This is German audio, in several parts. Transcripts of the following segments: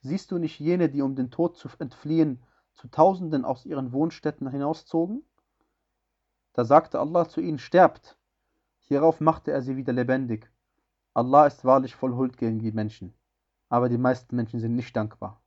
Siehst du nicht jene, die um den Tod zu entfliehen, zu Tausenden aus ihren Wohnstätten hinauszogen? Da sagte Allah zu ihnen: Sterbt! Hierauf machte er sie wieder lebendig. Allah ist wahrlich voll Huld gegen die Menschen, aber die meisten Menschen sind nicht dankbar.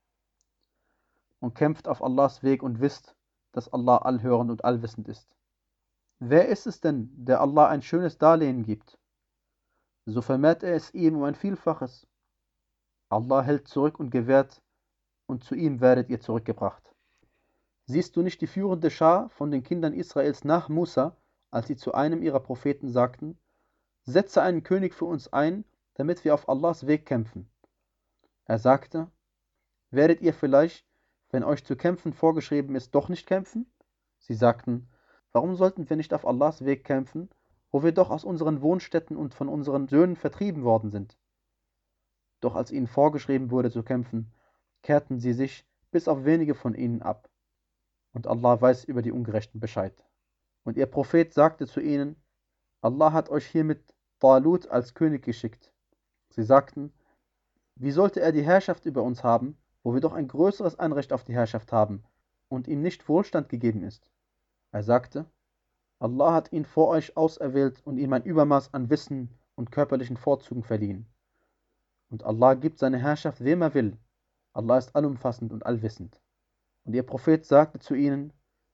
Und kämpft auf Allahs Weg und wisst, dass Allah allhörend und allwissend ist. Wer ist es denn, der Allah ein schönes Darlehen gibt? So vermehrt er es ihm um ein Vielfaches. Allah hält zurück und gewährt, und zu ihm werdet ihr zurückgebracht. Siehst du nicht die führende Schar von den Kindern Israels nach Musa, als sie zu einem ihrer Propheten sagten: Setze einen König für uns ein, damit wir auf Allahs Weg kämpfen. Er sagte: Werdet ihr vielleicht, wenn euch zu kämpfen vorgeschrieben ist, doch nicht kämpfen? Sie sagten: Warum sollten wir nicht auf Allahs Weg kämpfen, wo wir doch aus unseren Wohnstätten und von unseren Söhnen vertrieben worden sind? Doch als ihnen vorgeschrieben wurde zu kämpfen, kehrten sie sich bis auf wenige von ihnen ab. Und Allah weiß über die Ungerechten Bescheid. Und ihr Prophet sagte zu ihnen: Allah hat euch hiermit Talut als König geschickt. Sie sagten: Wie sollte er die Herrschaft über uns haben, wo wir doch ein größeres Anrecht auf die Herrschaft haben und ihm nicht Wohlstand gegeben ist? Er sagte: Allah hat ihn vor euch auserwählt und ihm ein Übermaß an Wissen und körperlichen Vorzügen verliehen. Und Allah gibt seine Herrschaft wem er will. Allah ist allumfassend und allwissend. Und ihr Prophet sagte zu ihnen: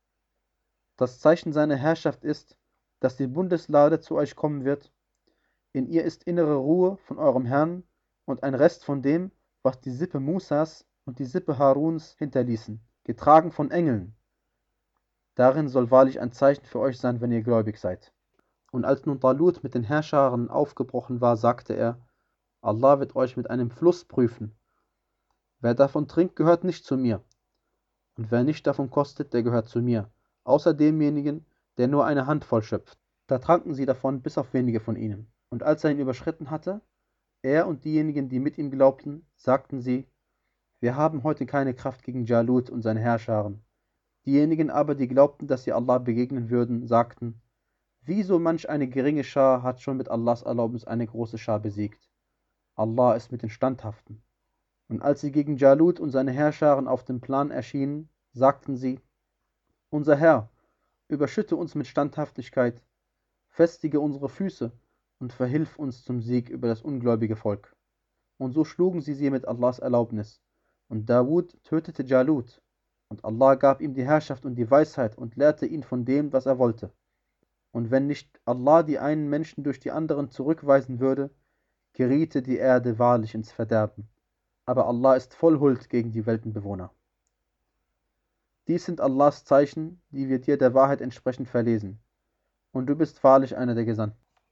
Das Zeichen seiner Herrschaft ist, dass die Bundeslade zu euch kommen wird. In ihr ist innere Ruhe von eurem Herrn und ein Rest von dem, was die Sippe Musas und die Sippe Haruns hinterließen, getragen von Engeln. Darin soll wahrlich ein Zeichen für euch sein, wenn ihr gläubig seid. Und als nun Talut mit den Herrscharen aufgebrochen war, sagte er: Allah wird euch mit einem Fluss prüfen. Wer davon trinkt, gehört nicht zu mir. Und wer nicht davon kostet, der gehört zu mir, außer demjenigen, der nur eine Handvoll schöpft. Da tranken sie davon, bis auf wenige von ihnen. Und als er ihn überschritten hatte, er und diejenigen, die mit ihm glaubten, sagten sie: Wir haben heute keine Kraft gegen Jalut und seine Herrscharen. Diejenigen aber, die glaubten, dass sie Allah begegnen würden, sagten: Wieso manch eine geringe Schar hat schon mit Allahs Erlaubnis eine große Schar besiegt? Allah ist mit den Standhaften. Und als sie gegen Jalut und seine Herrscharen auf dem Plan erschienen, sagten sie: Unser Herr, überschütte uns mit Standhaftigkeit, festige unsere Füße und verhilf uns zum Sieg über das ungläubige Volk. Und so schlugen sie mit Allahs Erlaubnis. Und Dawud tötete Jalut. Und Allah gab ihm die Herrschaft und die Weisheit und lehrte ihn von dem, was er wollte. Und wenn nicht Allah die einen Menschen durch die anderen zurückweisen würde, geriete die Erde wahrlich ins Verderben. Aber Allah ist voll Huld gegen die Weltenbewohner. Dies sind Allahs Zeichen, die wir dir der Wahrheit entsprechend verlesen. Und du bist wahrlich einer der Gesandten.